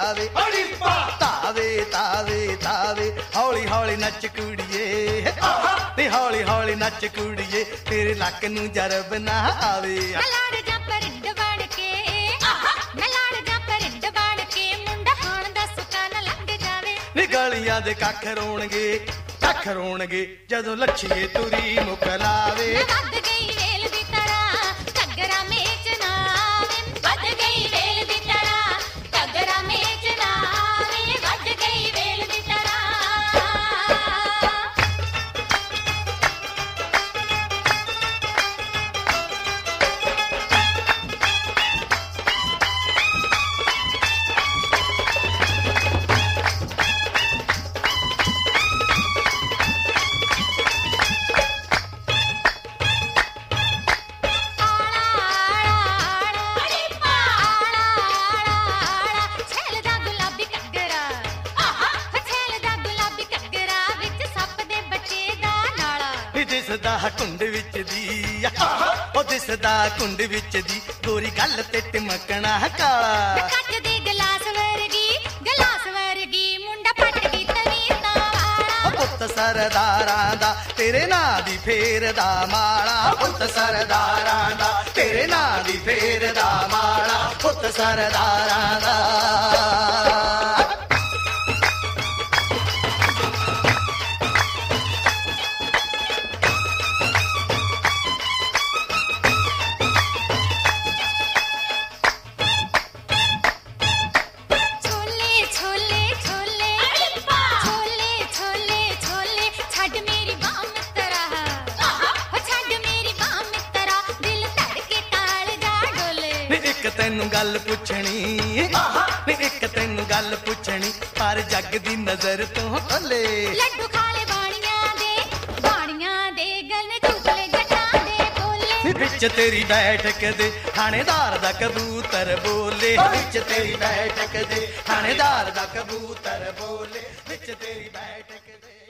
ਤਾਵੇ ਤਾਵੇ ਤਾਵੇ ਤਾਵੇ ਹੌਲੀ ਹੌਲੀ ਨੱਚ ਕੁੜੀਏ ਤੇ ਹੌਲੀ ਹੌਲੀ ਨੱਚ ਕੁੜੀਏ ਤੇਰੇ ਲੱਕ ਨੂੰ ਜਰਬ ਨਾ ਆਵੇ ਲੜ ਜਾ ਪਰਿੰਡ ਬਣ ਕੇ ਮੈਂ ਲੜ ਜਾ ਪਰਿੰਡ ਬਣ ਕੇ ਮੁੰਡਾ ਖਾਣ ਦਾ ਸੁੱਕਾ ਨਾ ਲੰਘ ਜਾਵੇ ਨੀ ਗਲੀਆਂ ਦੇ ਕੱਖ ਰੋਣਗੇ ਜਦੋਂ ਲੱਛੀਏ ਤੁਰੀ ਮੁਕ ਲਾਵੇ ਵੱਧ ਗਈ ਵੇਲ ਦੀ ਤਰ੍ਹਾਂ ਘੱਗਰਾ ਮੇਚ ਨਾ ਆਵੇ ਵੱਧ ਗਈ ਵੇਲ ਦੀ ਤਰ੍ਹਾਂ ਘੱਗਰਾ ਮੇਚ ਨਾ ਆਵੇ ਵੱਧ ਗਈ ਵੇਲ ਦੀ ਤਰ੍ਹਾਂ ਦਿਸਦਾ ਕੁੰਡ ਵਿੱਚ ਦੀ ਉਹ ਦਿਸਦਾ ਕੁੰਡ ਵਿੱਚ ਦੀ ਗੋਰੀ ਗੱਲ ਤੇ ਟਮਕਣਾ ਕਾਲਾ ਕੱਟ ਦੇ ਗਲਾਸ ਵਰਗੀ ਮੁੰਡਾ ਪੱਟ ਗਈ ਤਵੀਤਾਂ ਵਾਲਾ ਪੁੱਤ ਸਰਦਾਰਾਂ ਦਾ ਤੇਰੇ ਨਾਂ ਦੀ ਫੇਰਦਾ ਮਾਲਾ ਪੁੱਤ ਸਰਦਾਰਾਂ ਦਾ ਤੇਰੇ ਨਾਂ ਦੀ ਫੇਰਦਾ ਮਾਲਾ ਪੁੱਤ ਸਰਦਾਰਾਂ ਦਾ ਤੈਨੂੰ ਗੱਲ ਪੁੱਛਣੀ ਪਰ ਜੱਗ ਦੀ ਨਜ਼ਰ ਤੋਂ ਥੱਲੇ ਲੱਡੂ ਖਾਲੇ ਬਾਣੀਆਂ ਦੇ ਗਲ ਚੁਗਲੇ ਜੱਟਾਂ ਦੇ ਬੋਲੇ ਵਿੱਚ ਤੇਰੀ ਬੈਠਕ ਦੇ ਥਾਣੇਦਾਰ ਦਾ ਕਬੂਤਰ ਬੋਲੇ ਵਿੱਚ ਤੇਰੀ ਬੈਠਕ ਦੇ ਥਾਣੇਦਾਰ ਦਾ ਕਬੂਤਰ ਬੋਲੇ ਵਿੱਚ ਤੇਰੀ ਬੈਠਕ ਦੇ